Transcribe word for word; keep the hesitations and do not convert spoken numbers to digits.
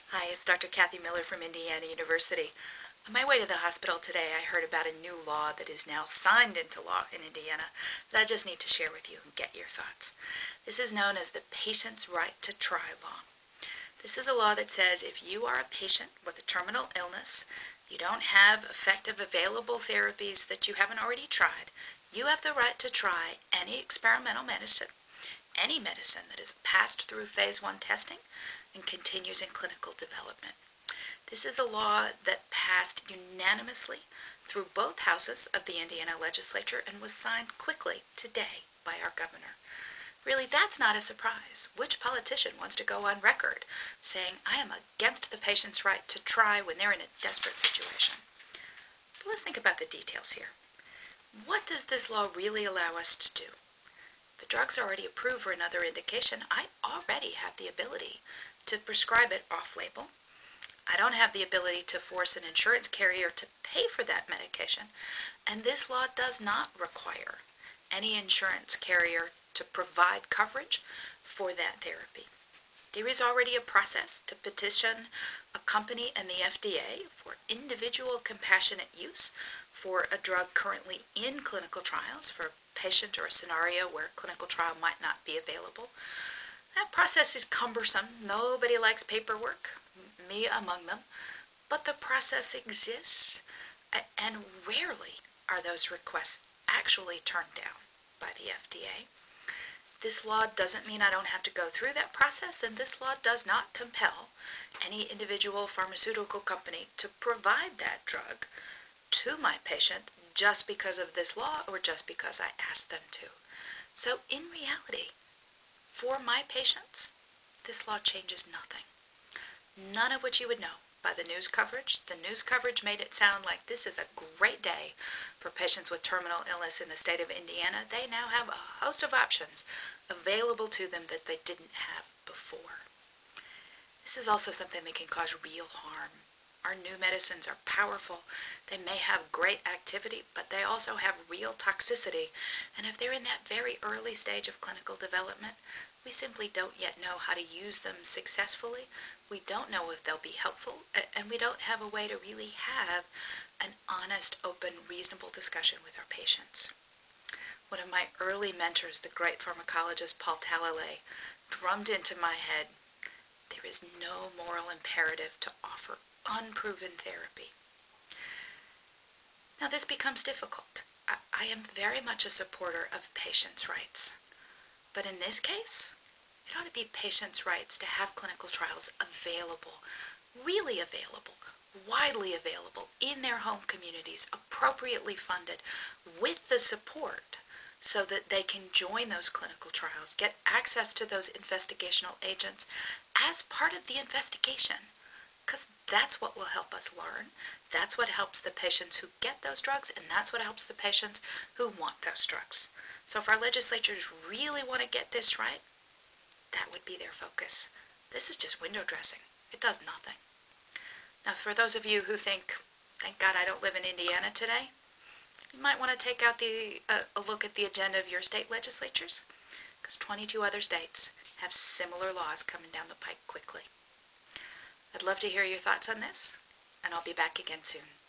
Hi, it's Doctor Kathy Miller from Indiana University. On my way to the hospital today, I heard about a new law that is now signed into law in Indiana that I just need to share with you and get your thoughts. This is known as the Patient's Right to Try law. This is a law that says if you are a patient with a terminal illness, you don't have effective available therapies that you haven't already tried, you have the right to try any experimental medicine, any medicine that has passed through phase one testing and continues in clinical development. This is a law that passed unanimously through both houses of the Indiana legislature and was signed quickly today by our governor. Really, that's not a surprise. Which politician wants to go on record saying, I am against the patient's right to try when they're in a desperate situation? So let's think about the details here. What does this law really allow us to do? The drug's already approved for another indication. I already have the ability to prescribe it off-label. I don't have the ability to force an insurance carrier to pay for that medication, and this law does not require any insurance carrier to provide coverage for that therapy. There is already a process to petition a company and the F D A for individual compassionate use for a drug currently in clinical trials for a patient or a scenario where clinical trial might not be available. That process is cumbersome. Nobody likes paperwork, me among them, but the process exists, and rarely are those requests actually turned down by the F D A. This law doesn't mean I don't have to go through that process, and this law does not compel any individual pharmaceutical company to provide that drug to my patient just because of this law or just because I asked them to. So in reality, for my patients, this law changes nothing. None of which you would know by the news coverage. The news coverage made it sound like this is a great day for patients with terminal illness in the state of Indiana. They now have a host of options available to them that they didn't have before. This is also something that can cause real harm. Our new medicines are powerful. They may have great activity, but they also have real toxicity. And if they're in that very early stage of clinical development, we simply don't yet know how to use them successfully. We don't know if they'll be helpful, and we don't have a way to really have an honest, open, reasonable discussion with our patients. One of my early mentors, the great pharmacologist Paul Talalay, drummed into my head, there is no moral imperative to offer unproven therapy. Now this becomes difficult. I, I am very much a supporter of patients' rights. But in this case, it ought to be patients' rights to have clinical trials available, really available, widely available in their home communities, appropriately funded, with the support so that they can join those clinical trials, get access to those investigational agents as part of the investigation. Because that's what will help us learn. That's what helps the patients who get those drugs, and that's what helps the patients who want those drugs. So if our legislatures really want to get this right, that would be their focus. This is just window dressing. It does nothing. Now, for those of you who think, thank God I don't live in Indiana today, you might want to take out the uh, a look at the agenda of your state legislatures, because twenty-two other states have similar laws coming down the pike quickly. I'd love to hear your thoughts on this, and I'll be back again soon.